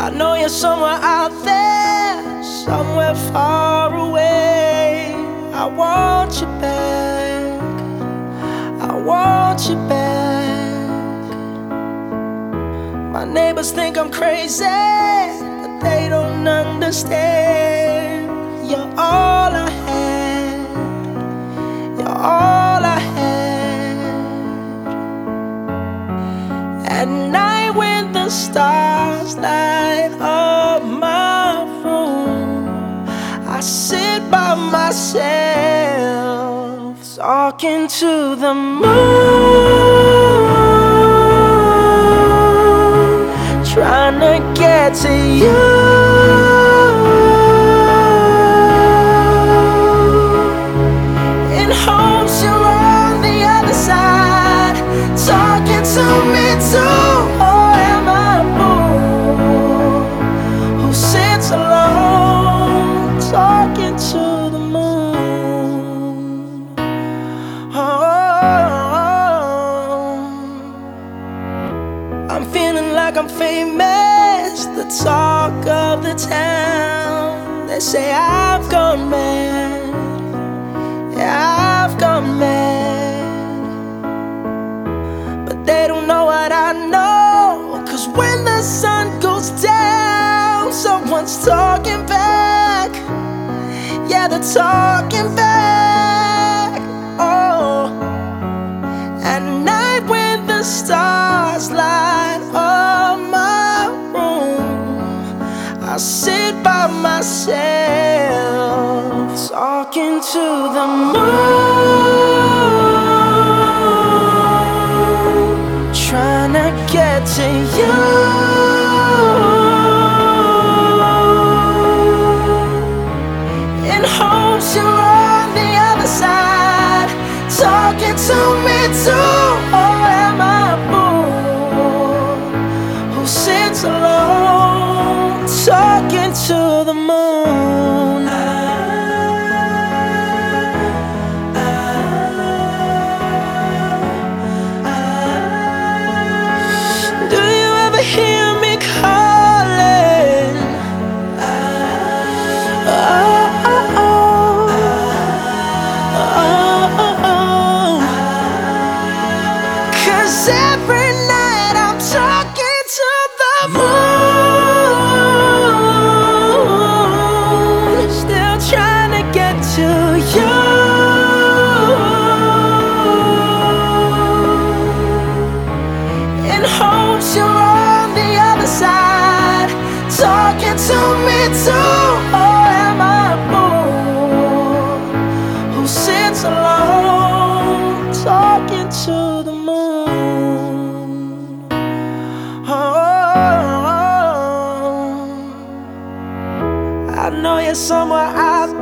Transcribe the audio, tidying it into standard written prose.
I know you're somewhere out there, somewhere far away. I want you back, I want you back. My neighbors think I'm crazy, but they don't understand. You're all I had, you're all I had. At night when the stars light up my room, I sit by myself, talking to the moon, trying to get to you. In hopes you're on the other side, talking to me too. Or am I a fool who sits alone, talking to the moon? Oh, I'm feeling like I'm famous, the talk of the town. They say I've gone mad, yeah, I've gone mad. But they don't know what I know, 'cause when the sun goes down, someone's talking back. Yeah, they're talking back. Oh, at night when the stars light up my room, I sit by myself, talking to the moon, trying to get to you. In hopes you're on the other side, talking to me too. Or am I a fool who sits alone, talking to the moon? Do you ever hear me calling? Oh, oh, oh, oh, oh. 'Cause every night I'm talking to the moon, still trying to get to you. In hopes you're on the other side, talking to me too. Or am I a fool who sits alone, talking to the moon? Oh, I know you're somewhere out